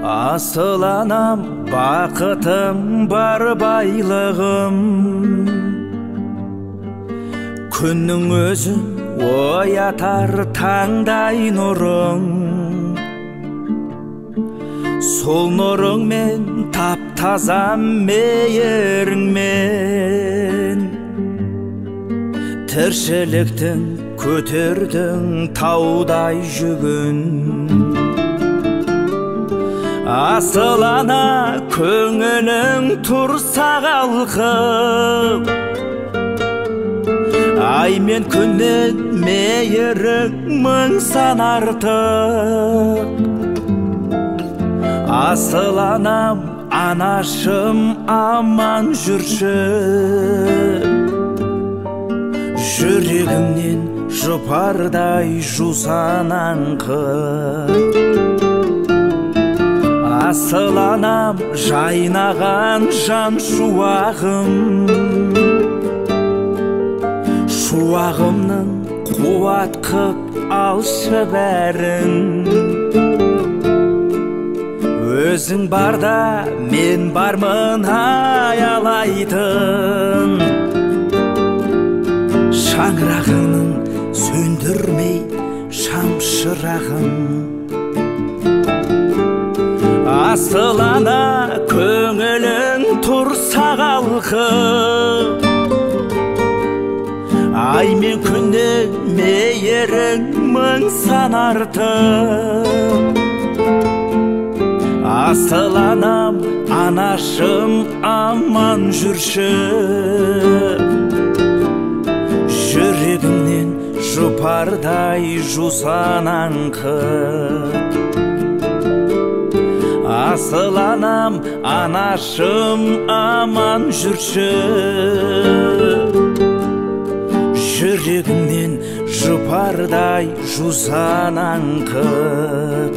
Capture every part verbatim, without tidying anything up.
Асыл анам, бақытым бар байлығым, күннің өзін оятар таңдай нұрың. Сол нұрыңмен тап-таза мейіріңмен тіршіліктің көтердің таудай жүгін. Асыл ана, көңілің тұрса қалқып, ай мен күннен мейірің мың сан артық. Асыл анам, анашым аман жүрші, жүрегіңнен жұпардай жусан аңқып. Асыл анам, жайнаған жан шуағым, шуағымның қуат қып алшы бәрін. Өзің барда мен бармын аялайтын, шаңырағының сөндірмей шамшырағын. Асыл ана, көңілің тұрса қалқып, ай мен күннен мейірің мың сан артық. Асыл анам, анашым аман жүрші, жүрегіңнен жұпардай жусан аңқып. Асыл анам, анашым аман жүрші, жүрегіңнен жұпардай жусан аңқып.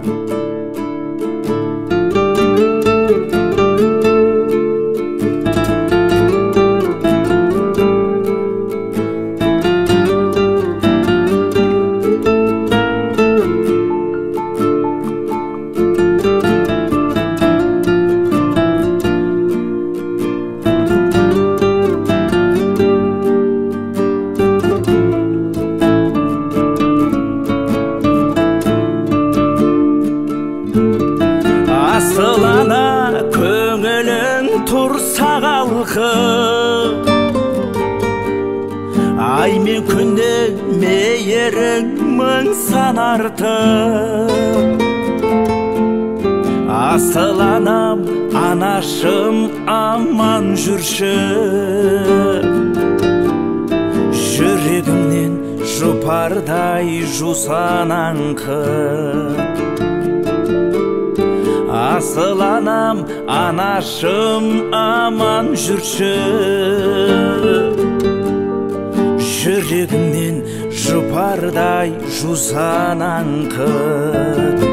Асыл ана, көңілің тұрса қалқып, ай мен күннен мейірің мың сан артық. Асыл анам, анашым аман жүрші, жүрегіңнен жұпардай жусан аңқып. Асыл анам, анашым аман жүрші, жүрегіңнен жұпардай жусан аңқып.